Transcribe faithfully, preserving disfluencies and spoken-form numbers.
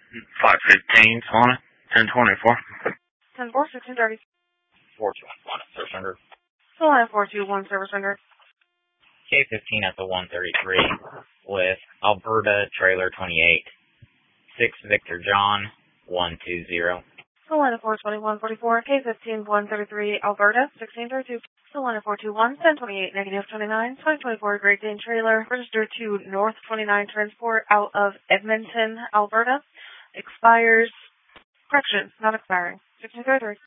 five fifteen, Solana, ten twenty-four. ten four, sixteen thirty. four two one, Solana, service rendered. Solana four two one, service rendered. K fifteen at the one thirty-three with Alberta trailer twenty-eight. six Victor John, one two zero. Solana four twenty-one forty-four, K fifteen one thirty-three, Alberta, sixteen thirty-two. Solana four two one, ten twenty-eight, negative twenty-nine, twenty twenty-four Great Dane trailer, registered to North twenty-nine transport out of Edmonton, Alberta. Expires, correction, not expiring, sixteen thirty-three.